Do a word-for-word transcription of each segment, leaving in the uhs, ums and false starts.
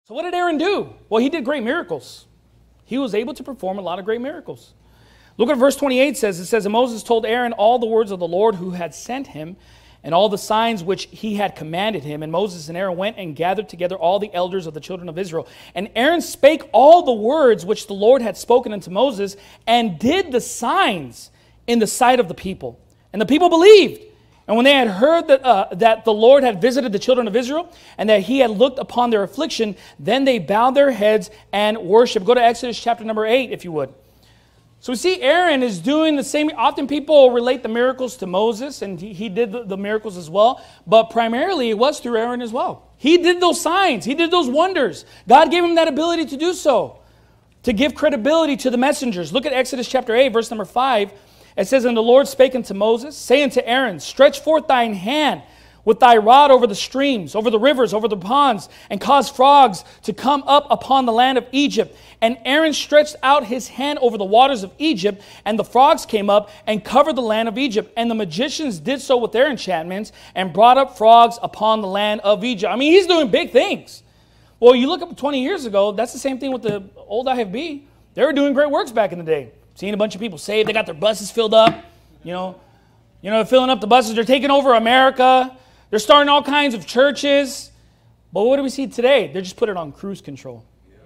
So what did Aaron do? Well, he did great miracles. He was able to perform a lot of great miracles. Look at verse twenty-eight says. It says, and Moses told Aaron all the words of the Lord who had sent him, and all the signs which he had commanded him. And Moses and Aaron went and gathered together all the elders of the children of Israel. And Aaron spake all the words which the Lord had spoken unto Moses, and did the signs in the sight of the people. And the people believed. And when they had heard that, uh, that the Lord had visited the children of Israel, and that he had looked upon their affliction, then they bowed their heads and worshiped. Go to Exodus chapter number eight, if you would. So we see Aaron is doing the same. Often people relate the miracles to Moses, and he, he did the, the miracles as well. But primarily it was through Aaron as well. He did those signs. He did those wonders. God gave him that ability to do so, to give credibility to the messengers. Look at Exodus chapter eight, verse number five. It says, and the Lord spake unto Moses, saying to Aaron, stretch forth thine hand with thy rod over the streams, over the rivers, over the ponds, and cause frogs to come up upon the land of Egypt. And Aaron stretched out his hand over the waters of Egypt, and the frogs came up and covered the land of Egypt. And the magicians did so with their enchantments, and brought up frogs upon the land of Egypt. I mean, he's doing big things. Well, you look up twenty years ago, that's the same thing with the old I F B. They were doing great works back in the day. Seeing a bunch of people saved, they got their buses filled up, you know. You know, they're filling up the buses, they're taking over America. They're starting all kinds of churches. But what do we see today? They just put it on cruise control.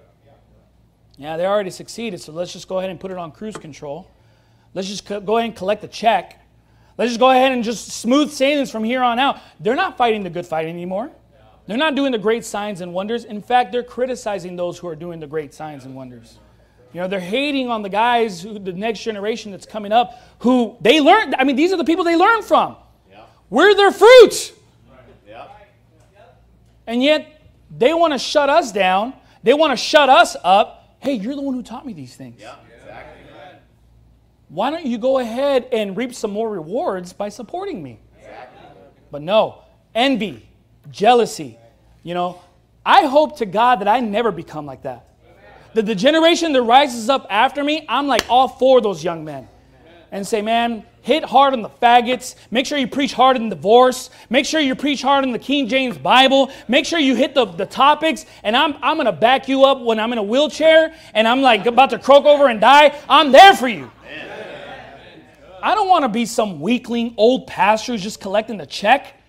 Yeah, they already succeeded, so let's just go ahead and put it on cruise control. Let's just co- go ahead and collect the check. Let's just go ahead and just smooth sailings from here on out. They're not fighting the good fight anymore. They're not doing the great signs and wonders. In fact, they're criticizing those who are doing the great signs and wonders. You know, they're hating on the guys, who, the next generation that's coming up, who they learned. I mean, these are the people they learned from. Yeah. We're their fruit. Yeah. And yet, they want to shut us down. They want to shut us up. Hey, you're the one who taught me these things. Yeah, exactly. Why don't you go ahead and reap some more rewards by supporting me? Exactly. But no, envy, jealousy. You know, I hope to God that I never become like that. That the generation that rises up after me, I'm like all for those young men. And say, man, hit hard on the faggots. Make sure you preach hard on divorce. Make sure you preach hard on the King James Bible. Make sure you hit the, the topics. And I'm, I'm going to back you up when I'm in a wheelchair and I'm like about to croak over and die. I'm there for you. Amen. I don't want to be some weakling old pastor who's just collecting the check.